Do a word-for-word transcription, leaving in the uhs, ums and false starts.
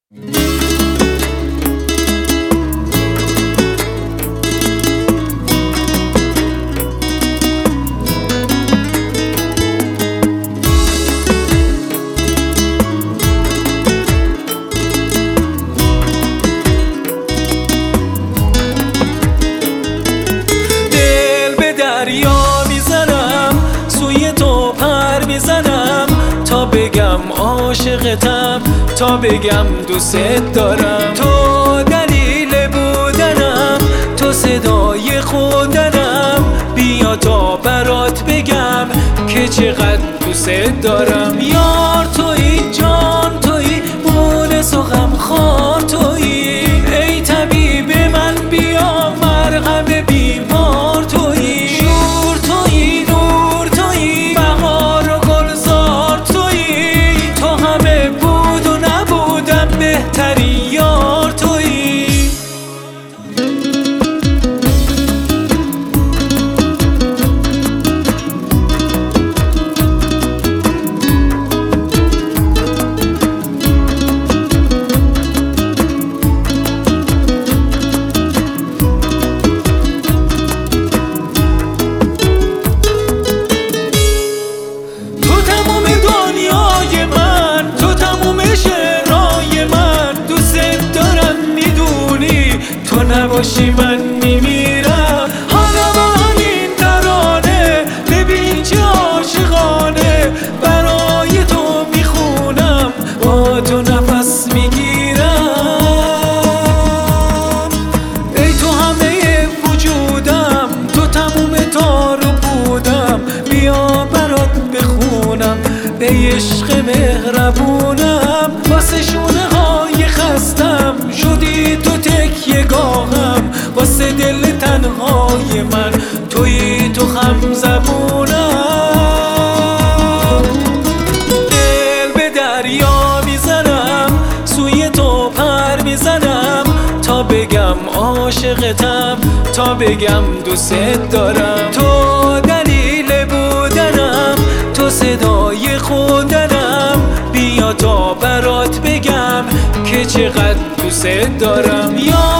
تا بگم عاشقتم، تا بگم دوست دارم. تو دلیل بودنم، تو صدای خودنم. بیا تا برات بگم که چقدر دوست دارم. یار تویی، جان تویی، مونس و غمخوار تویی. ای طبیب من بیا مرهم بیمار تویی. شور تویی، نور تویی، بهار و گلزار تویی. تو همه بود و نبودم، بهترین یار تویی. تو نباشی من میمیرم. حالا با همین ترانه ببین چه عاشقانه برای تو میخونم، با تو نفس میگیرم. ای تو همه وجودم، تو تموم تار و بودم. بیا برات بخونم به عشق مهربونم. واسه شونه های خستم شدی تو تکیه گاهم. واسه دل تنهای من تویی تو خم زبونم. دل به دریا میزنم، سوی تو پر میزنم. تا بگم عاشقتم، تا بگم دوست دارم. تو دلیل بودنم، تو صدای خودنم. بیا تا برات بگم که چقدر دوست دارم. یا